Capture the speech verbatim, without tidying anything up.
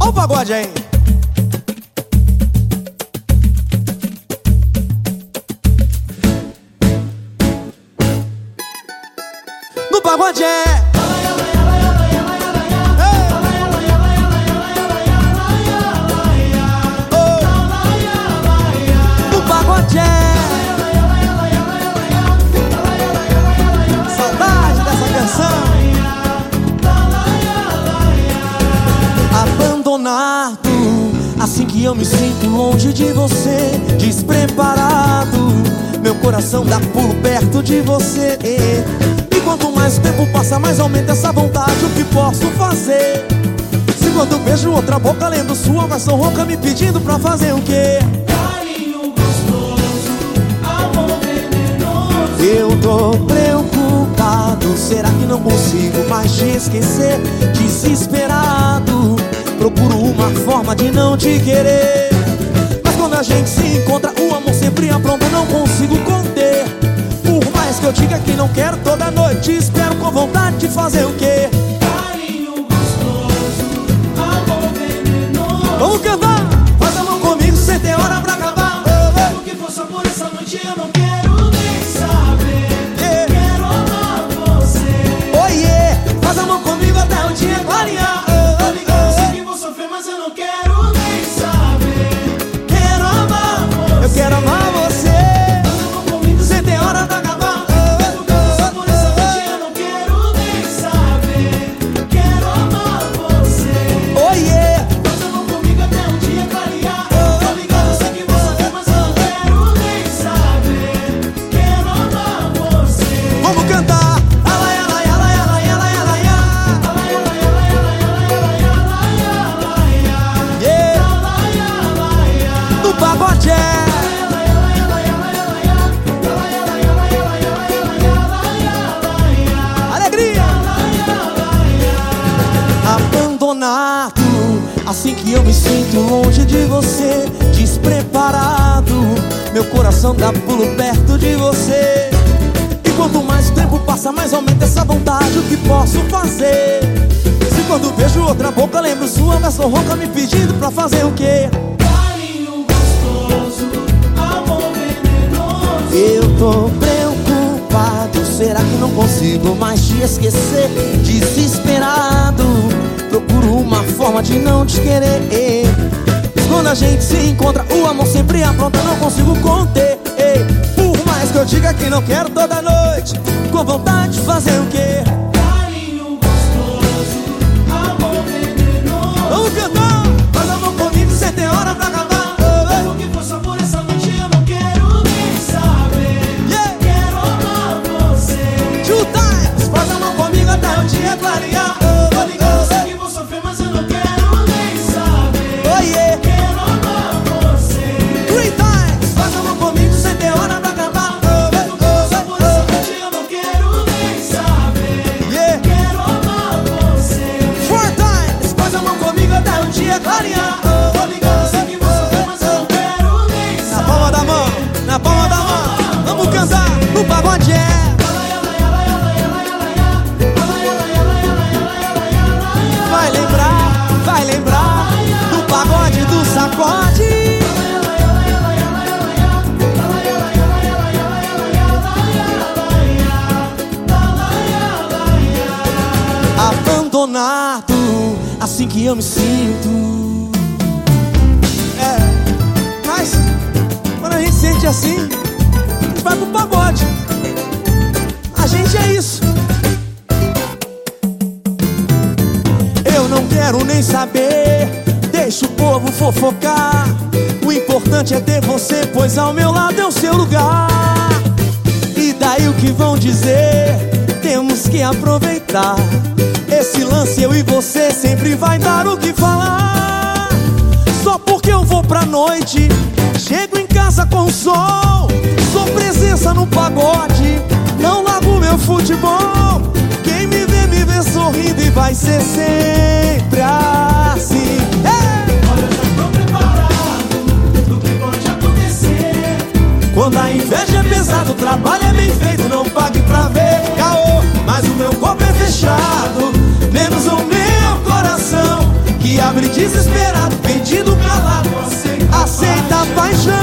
Ó o pagode aí. No pagode é no pagode é saudade dessa canção. Abandonado, assim que eu me sinto longe de você, despreparado, meu coração dá pulo perto de você. E quanto mais o tempo passa, mais aumenta essa vontade. O que posso fazer? Se quando eu beijo outra boca, lendo sua versão rouca, me pedindo pra fazer o quê? Carinho gostoso, amor venenoso. Eu tô preocupado, será que não consigo mais te esquecer? Desesperado, procuro uma forma de não te querer. Mas quando a gente se encontra, o amor sempre apronta, não consigo conter. Por mais que eu diga que não quero, toda noite espero com vontade de fazer o quê? Carinho gostoso, amor venenoso. Vamos cantar! Faz a mão comigo sem ter hora pra acabar. O que for só por essa noite eu não quero nem saber. Yeah. Quero amar você. Oh yeah! Faz a mão comigo até o dia clarear. Tô ligado, eu sei que vou sofrer, mas eu não quero nem saber. Quero amar você. Eu quero amar você Faz a mão comigo sem ter hora pra acabar. O que for só por essa noite eu não quero nem saber. Quero amar você. Oh yeah! Faz a mão comigo até um dia clarear. Tô ligado, eu sei que vou sofrer, mas eu não quero nem saber. Quero amar você. Vamos cantar! Alai, alai, alai, alai, alai, alai, yeah! No pagode é alegria! Abandonado, assim que eu me sinto longe de você, despreparado, meu coração dá pulo perto de você. E quanto mais o tempo passa, mais aumenta essa vontade. O que posso fazer? Se quando vejo outra boca, lembro sua versão rouca, me pedindo pra fazer o quê? Carinho gostoso, amor venenoso. Eu tô preocupado, será que não consigo mais te esquecer? Desesperado, procuro uma forma de não te querer. Quando a gente se encontra, o amor sempre apronta, não consigo conter. Por mais que eu diga que não quero, toda noite com vontade de fazer o quê? Carinho gostoso, amor venenoso. Vamos cantar! Faz a mão comigo sem ter hora pra acabar. O que for só por essa noite eu não quero nem saber. Yeah! Quero amar você. Two times! Faz a mão comigo até o dia clarear. Tô ligado, eu sei que vou sofrer, mas eu não quero nem saber. Oh yeah! Quero amar você. Three times! Faz a mão comigo sem ter hora pra acabar. O que for só por essa noite eu não quero nem saber. Yeah! Quero amar você. Four times! Faz a mão comigo até o dia clarear. Tô ligado, eu sei que vou sofrer, mas eu não quero nem Na saber. palma da mão, na palma da mão. Vamos cantar no pagode é. Vai lembrar, vai lembrar do pagode do sacode. Abandonado, assim que eu me sinto. É, mas quando a gente sente assim, a gente vai pro pagode. A gente é isso. Eu não quero nem saber, deixa o povo fofocar. O importante é ter você, pois ao meu lado é o seu lugar. E daí o que vão dizer, temos que aproveitar. Esse lance eu e você sempre vai dar o que falar. Só porque eu vou pra noite, chego em casa com sol, sou presença no pagode, não largo meu futebol. Quem me vê, me vê sorrindo e vai ser sempre assim. Hey! Olha, já tô preparado do que pode acontecer. Quando a inveja é pesada, o trabalho é bem feito, não pague pra ver. Caô, mas o meu corpo é fechado, menos o meu coração, que abre desesperado, pedindo calado. Aceita a paixão.